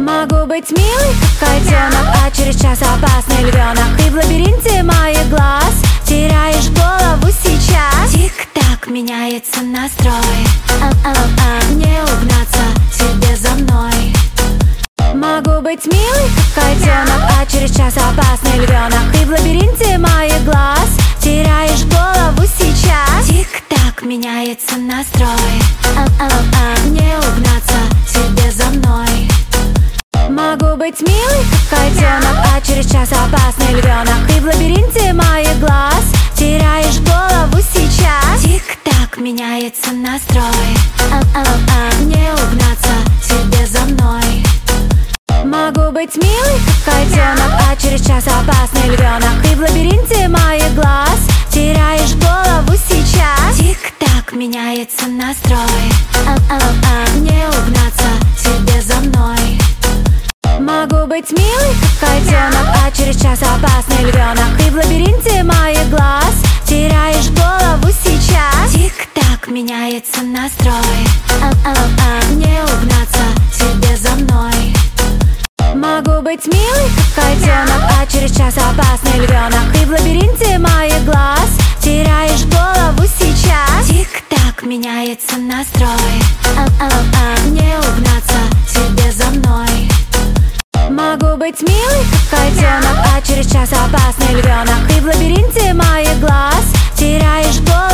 Могу быть милый, как котенок, а через час опасный львенок. Ты в лабиринте моих глаз теряешь голову сейчас. Тик-так, меняется настрой. Не угнаться тебе за мной. Могу быть милый, как котенок, а через час опасный львенок. Ты в лабиринте моих глаз теряешь голову сейчас. Тик-так, меняется настрой. Не угнаться тебе за мной. Могу быть милый, как котенок, а через час опасный львенок. Ты в лабиринте моих глаз теряешь голову сейчас. Тик-так, меняется настрой. Не угнаться тебе за мной. Могу быть милый, как котенок, а через час опасный львенок. Ты в лабиринте моих глаз теряешь голову сейчас. Тик-так, меняется настрой. Не угнаться тебе за мной. Могу быть милый, как котенок, а через час опасный львенок. Ты в лабиринте моих глаз теряешь голову сейчас. Тик-так, меняется настрой. Не угнаться тебе за мной. Могу быть милый, как котенок, а через час опасный львенок. Ты в лабиринте моих глаз теряешь голову сейчас. Тик-так, меняется настрой. Не угнаться тебе за мной. Могу быть милый, как котенок, а через час опасный львенок. Ты в лабиринте моих глаз теряешь голову